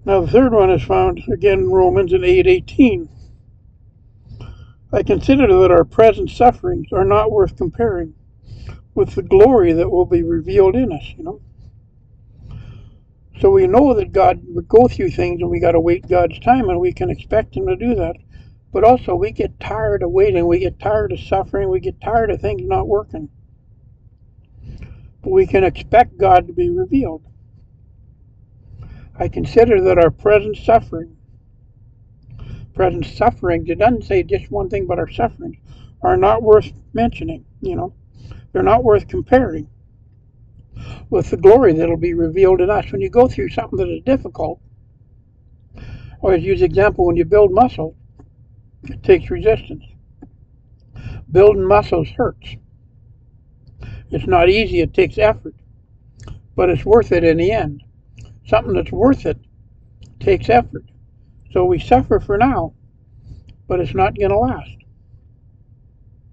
Now the third one is found again in Romans in 8:18. I consider that our present sufferings are not worth comparing with the glory that will be revealed in us, So we know that God would go through things and we got to wait God's time and we can expect Him to do that. But also we get tired of waiting, we get tired of suffering, we get tired of things not working. But we can expect God to be revealed. I consider that our present sufferings, it doesn't say just one thing, but our sufferings are not worth mentioning, They're not worth comparing with the glory that'll be revealed in us. When you go through something that is difficult, or as use example, when you build muscle, it takes resistance. Building muscles hurts. It's not easy, it takes effort, but it's worth it in the end. Something that's worth it takes effort. So we suffer for now, but it's not going to last.